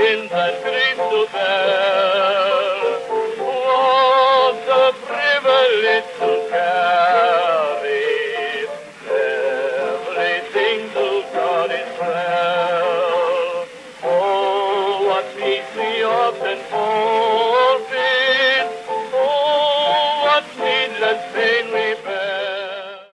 burdens and griefs to bear. What a privilege to carry everything to God in prayer. Oh, what peace we often find